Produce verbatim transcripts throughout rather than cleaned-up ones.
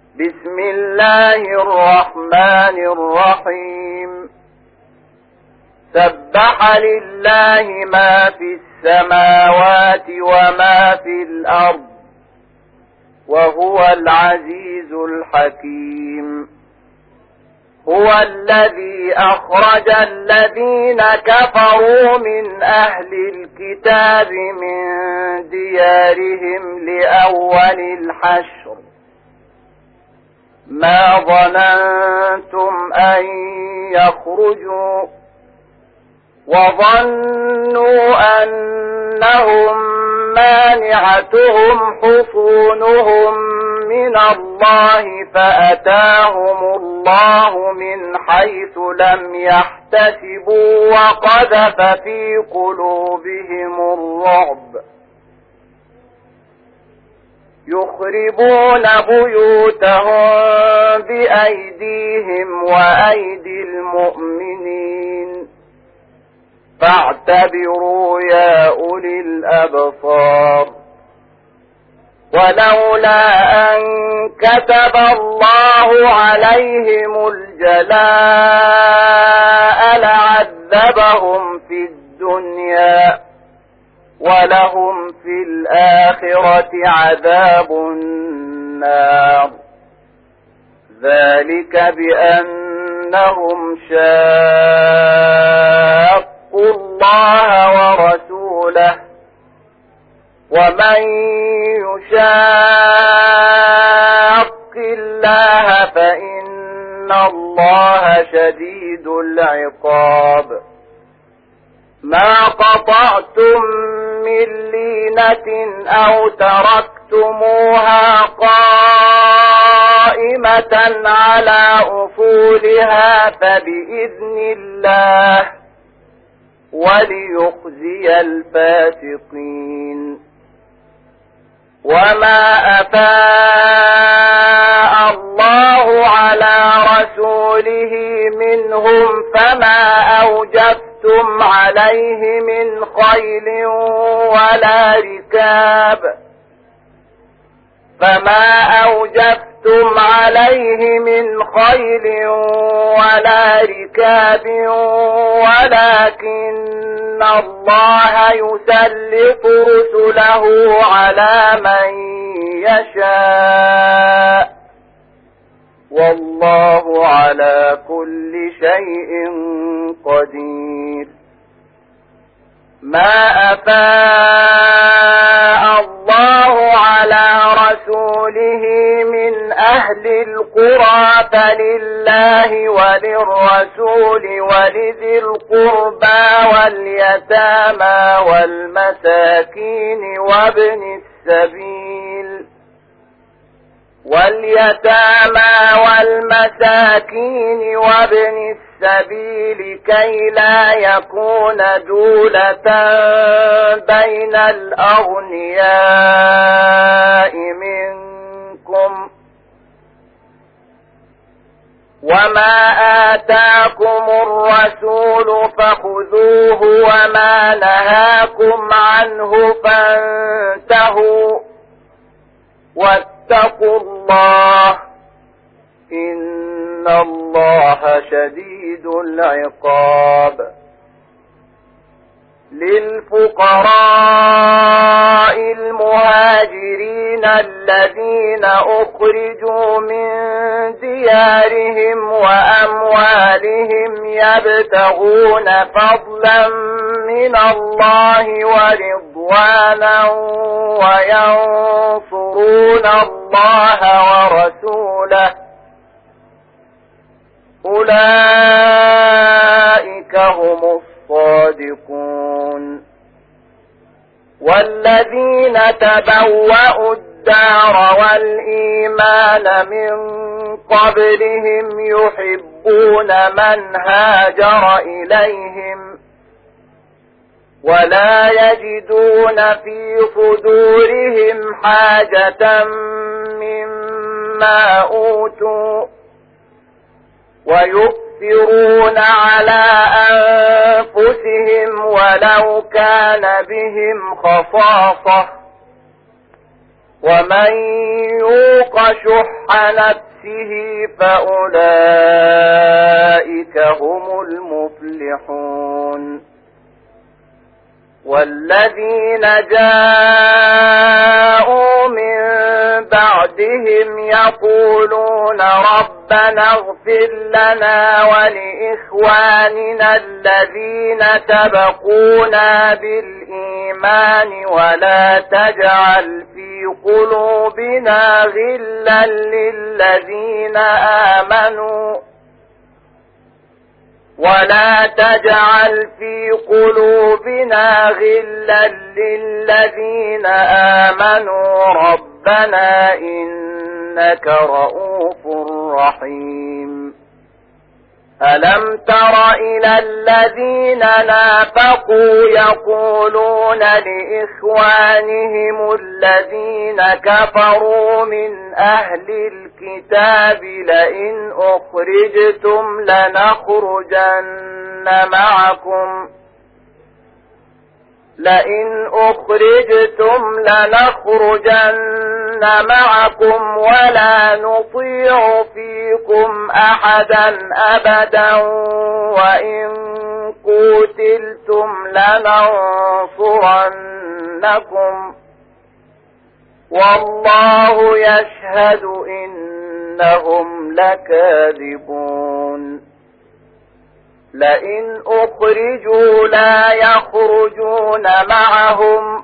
بسم الله الرحمن الرحيم سبح لله ما في السماوات وما في الأرض وهو العزيز الحكيم هو الذي أخرج الذين كفروا من أهل الكتاب من ديارهم لأول الحشر ما ظننتم أن يخرجوا وظنوا أنهم مانعتهم حصونهم من الله فأتاهم الله من حيث لم يحتسبوا وقذف في قلوبهم الرعب يخربون بيوتهم بأيديهم وأيدي المؤمنين فاعتبروا يا أولي الأبصار ولولا أن كتب الله عليهم الجلاء لعذبهم في الدنيا ولهم في الآخرة عذاب النار ذلك بأنهم شاقوا الله ورسوله ومن يشاق الله فإن الله شديد العقاب ما قطعتم من لينة أو تركتموها قائمة على أصولها فبإذن الله وليخزي الفاسقين وما أفاء الله على رسوله منهم فما أوجفتم عليه من خيل ولا ركاب فما أوجفتم عليه من خيل ولا ركاب ولكن الله يسلط رسله على من يشاء والله على كل شيء قدير ما أفاء الله على رسوله من أهل القرى فلله وللرسول ولذي القربى واليتامى والمساكين وابن السبيل واليتامى والمساكين وابن السبيل كي لا يكون دولة بين الأغنياء منكم وما آتاكم الرسول فخذوه وما نهاكم عنه فانتهوا واتقوا الله إن الله شديد العقاب للفقراء المهاجرين الذين أخرجوا من ديارهم وأموالهم يبتغون فضلا من الله ورضوانا وينصرون الله ورسوله أولئك هم الصادقون والذين تبوأوا الدار والإيمان من قبلهم يحبون من هاجر إليهم ولا يجدون في صدورهم حاجة مما أوتوا ويؤثرون على أنفسهم ولو كان بهم خصاصة ومن يوق شح نفسه فأولئك هم المفلحون والذين جاءوا من بعدهم يقولون ربنا اغفر لنا ولإخواننا الذين سبقونا بالإيمان ولا تجعل في قلوبنا غلا للذين آمنوا ولا تجعل في قلوبنا غلا للذين آمنوا ربنا إنك رؤوف رحيم ألم تر إلى الذين نافقوا يقولون لإخوانهم الذين كفروا من أهل الكتاب لئن أخرجتم لنخرجن معكم لئن أخرجتم لنخرجن معكم ولا نطيع فيكم أحدا أبدا وإن قتلتم لننصرنكم والله يشهد إنهم لكاذبون لئن أخرجوا لا يخرجون معهم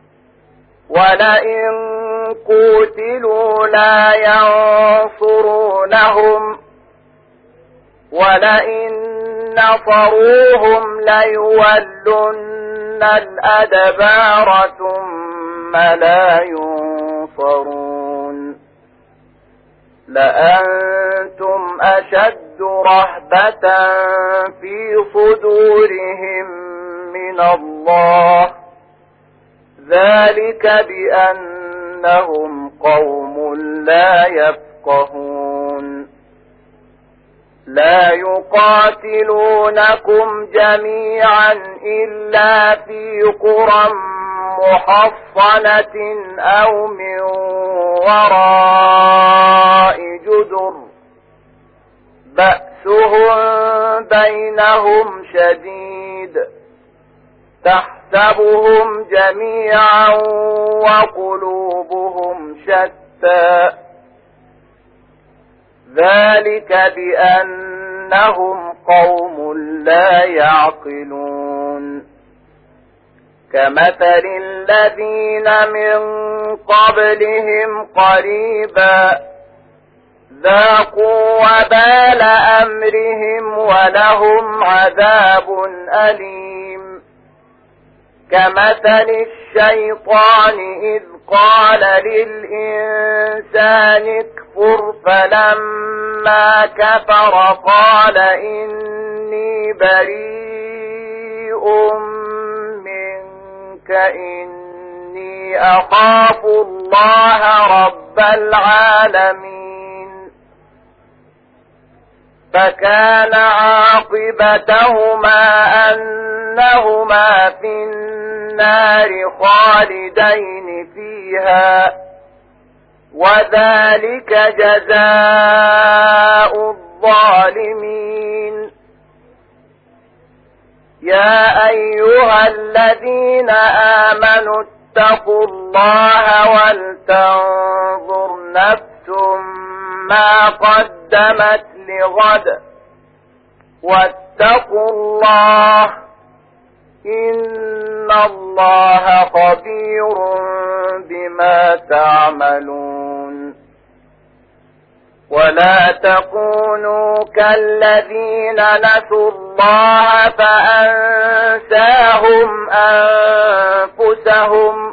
ولئن قتلوا لا ينصرونهم ولئن نصروهم ليولن الأدبار ثم لا ينصرون لأنتم أشد رهبة في صدورهم من الله ذلك بأنهم قوم لا يفقهون لا يقاتلونكم جميعا إلا في قرى محصنة أو من وراء جدر بأسهم بينهم شديد تحسبهم جميعا وقلوبهم شتى ذلك بأنهم قوم لا يعقلون كمثل الذين من قبلهم قريبا ذاقوا وبال أمرهم ولهم عذاب أليم كمثل الشيطان إذ قال للإنسان اكفر فلما كفر قال إني بريء منك إني أخاف الله رب العالمين فكان عاقبتهما أنهما في النار خالدين فيها وذلك جزاء الظالمين يا أيها الذين آمنوا اتقوا الله ولتنظر نفس ما قدمت لغد واتقوا الله إن الله خبير بما تعملون ولا تكونوا كالذين نسوا الله فأنساهم أنفسهم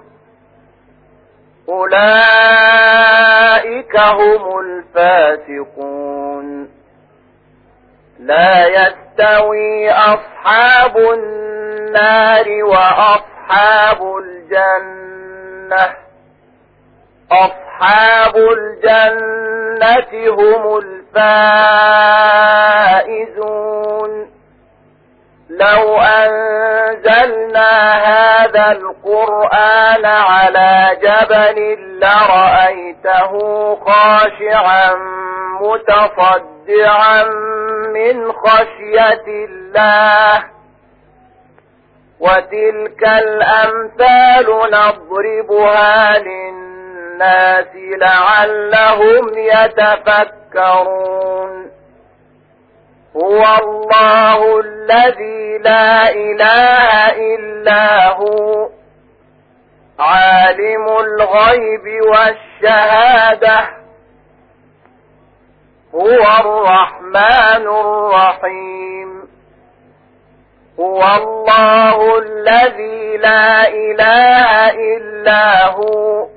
أولئك هم الفاسقون لا يستوي أصحاب النار وأصحاب الجنة أصحاب الجنة هم الفائزون لو أنزلنا هذا القرآن على جبل لرأيته خاشعا متصدعا من خشية الله وتلك الأمثال نضربها للناس لعلهم يتفكرون هو الله الذي لا إله إلا هو عالم الغيب والشهادة هو الرحمن الرحيم هو الله الذي لا إله إلا هو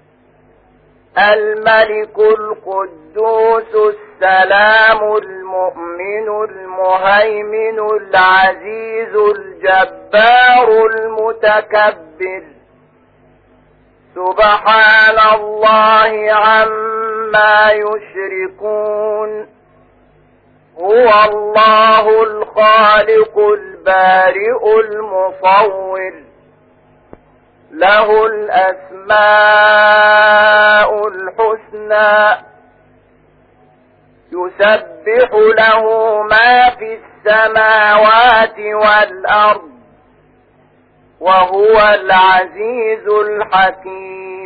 الملك القدوس السلام المؤمن المهيمن العزيز الجبار المتكبر سبحان الله عما يشركون هو الله الخالق البارئ المصور له الأسماء الحسنى يسبح له ما في السماوات والأرض وهو العزيز الحكيم